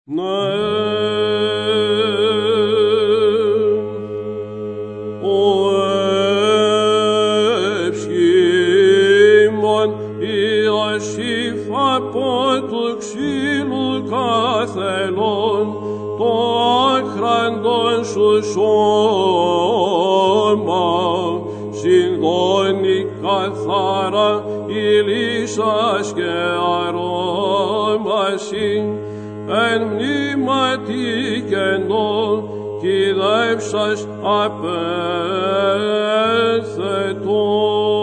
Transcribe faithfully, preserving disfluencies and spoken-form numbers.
Ναι, ο ευσχήμων ιασίφ από του ξύλου καθενών το άχραντον σου σώμα συνδώνει καθαρά ηλίσας και αρώμαση εν μνήματι κενό κηδεύσας απέθετο.